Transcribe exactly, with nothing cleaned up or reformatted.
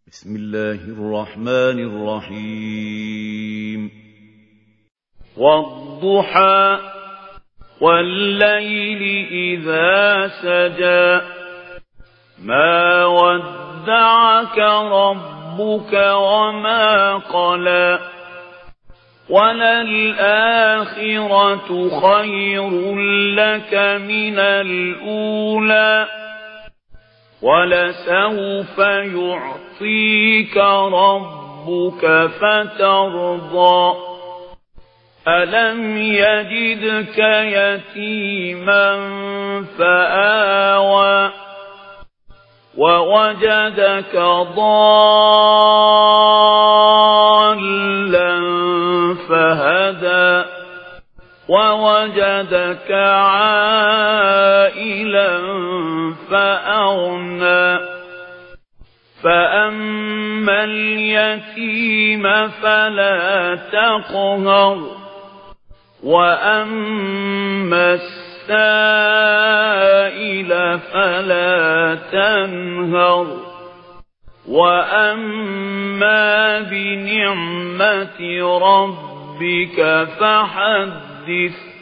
بسم الله الرحمن الرحيم والضحى والليل إذا سجى ما ودعك ربك وما قلى وللآخرة خير لك من الأولى ولسوف يعطيك ربك فترضى ألم يجدك يتيما فآوى ووجدك ضالا فهدى ووجدك عائلا فأغنى فأما اليتيم فلا تقهر وأما السائل فلا تنهر وأما بنعمة ربك فحدث